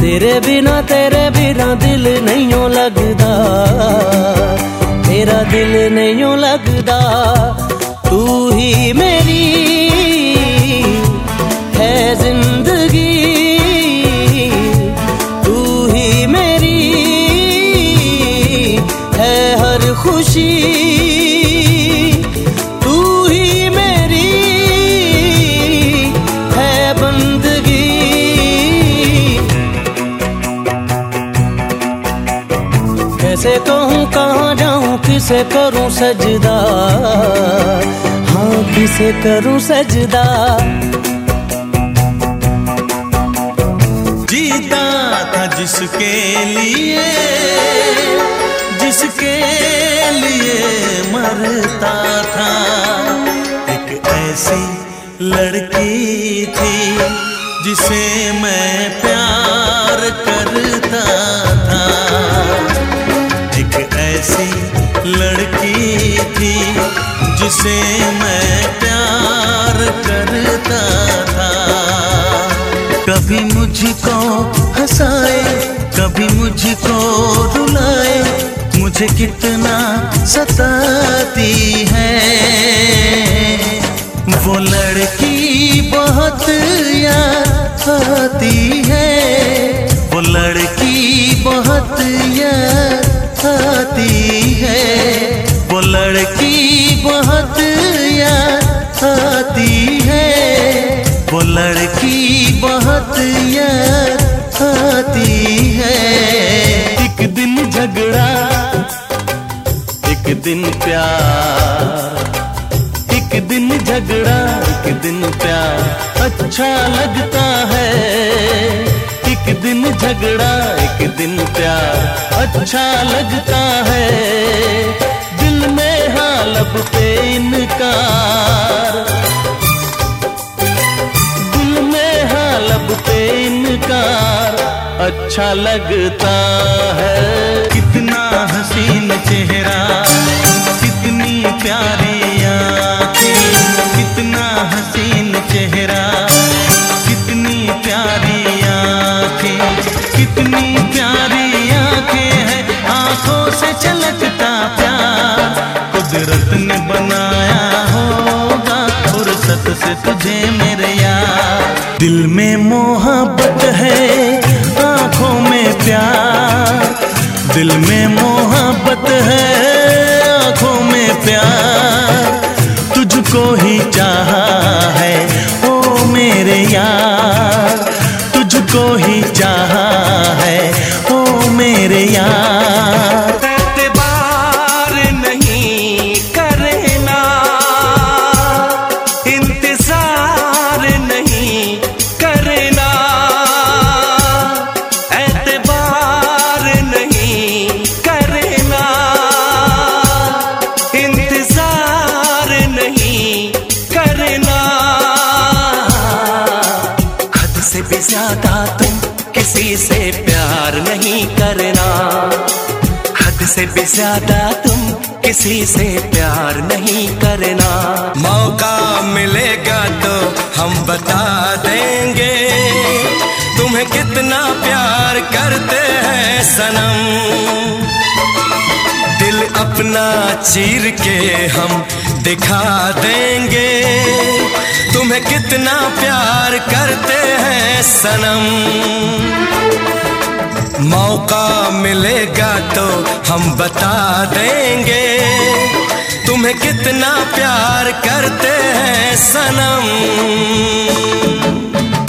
तेरे बिना दिल नहीं लगदा, तेरा दिल नहीं लगदा। तू ही मेरी है जिंदगी, तू ही मेरी है हर खुशी, तू ही मेरी है बंदगी। कैसे कहूँ कहाँ जाऊँ, किसे करूँ सजदा, हाँ किसे करूँ सजदा। जीता था जिसके लिए, जिसके लिए मरता था। एक ऐसी लड़की थी जिसे मैं प्यार करता था। एक ऐसी लड़की थी जिसे मैं प्यार करता था। कभी मुझको हंसाए, कभी मुझको रुलाए, मुझे कितना सताती है वो लड़की, बहुत याद आती है वो लड़की, बहुत याद आती है वो लड़की, बहुत याद आती है वो लड़की, बहुत याद आती है। एक दिन झगड़ा, एक दिन प्यार, एक दिन झगड़ा, एक दिन प्यार अच्छा लगता है। एक दिन झगड़ा, एक दिन प्यार अच्छा लगता है। दिल में हाँ लब पे इनकार, दिल में हाँ लब पे इनकार अच्छा लगता है। कितना हसीन चेहरा, कितनी प्यारी आँखें, कितना हसीन चेहरा, कितनी प्यारी आँखें, कितनी प्यारी आँखें हैं। आँखों से छलकता प्यार कुदरत ने बनाया होगा, फुर्सत से तुझे मेरे यार। दिल में मोहब्बत है, आँखों में प्यार, दिल में मोहब्बत है, आँखों में प्यार। तुझको ही चाहा है ओ मेरे यार, तुझको ही चाहा है ओ मेरे यार। एतबार नहीं करना, इंतजार नहीं करना, एतबार नहीं करना, इंतजार नहीं करना। हद से भी ज्यादा तुम किसी से प्यार नहीं करना, हद से भी ज्यादा तुम किसी से प्यार नहीं करना। मौका मिलेगा तो हम बता देंगे तुम्हें कितना प्यार करते हैं सनम। दिल अपना चीर के हम दिखा देंगे तुम्हें कितना प्यार करते हैं सनम। मौका मिलेगा तो हम बता देंगे तुम्हें कितना प्यार करते हैं सनम।